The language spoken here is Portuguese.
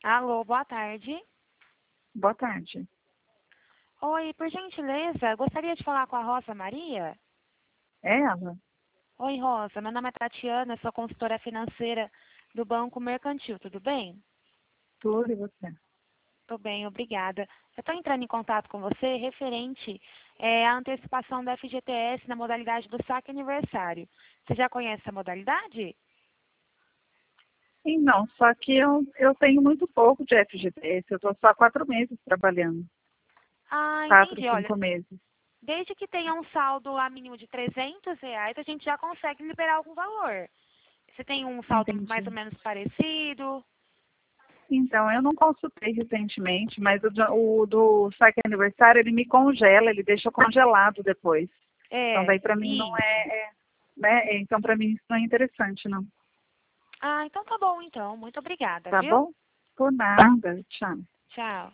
Alô, boa tarde. Boa tarde. Oi, por gentileza, gostaria de falar com a Rosa Maria? É ela? Oi, Rosa, meu nome é Tatiana, sou consultora financeira do Banco Mercantil, tudo bem? Tudo e você? Tudo bem, obrigada. Eu estou entrando em contato com você referente à antecipação da FGTS na modalidade do saque aniversário. Você já conhece essa modalidade? Sim, não, só que eu tenho muito pouco de FGTS, eu estou só há 4 meses trabalhando. Ah, Quatro, entendi. Olha, 5 meses. desde que tenha um saldo lá mínimo de R$ 300, a gente já consegue liberar algum valor. Você tem um saldo mais Entendi. ou menos parecido? Então, eu não consultei recentemente, mas o do saque aniversário, ele me congela, ele deixa congelado depois. Então, É, daí para mim não isso. né? Então, para mim isso não é interessante, não. Ah, então tá bom então. Muito obrigada, Tá viu? bom? Por nada. Tchau. Tchau.